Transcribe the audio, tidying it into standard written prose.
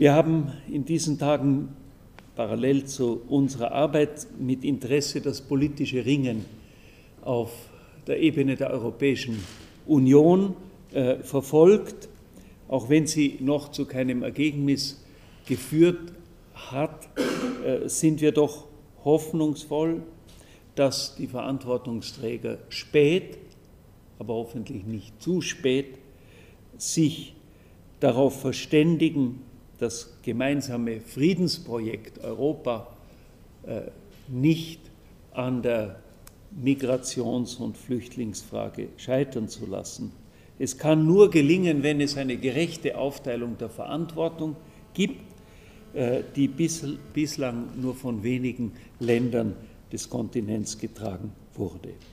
Wir haben in diesen Tagen parallel zu unserer Arbeit mit Interesse das politische Ringen auf der Ebene der Europäischen Union verfolgt, auch wenn sie noch zu keinem Ergebnis geführt hat, sind wir doch hoffnungsvoll, dass die Verantwortungsträger spät, aber hoffentlich nicht zu spät, sich darauf verständigen, das gemeinsame Friedensprojekt Europa nicht an der Migrations- und Flüchtlingsfrage scheitern zu lassen. Es kann nur gelingen, wenn es eine gerechte Aufteilung der Verantwortung gibt, die bislang nur von wenigen Ländern des Kontinents getragen wurde.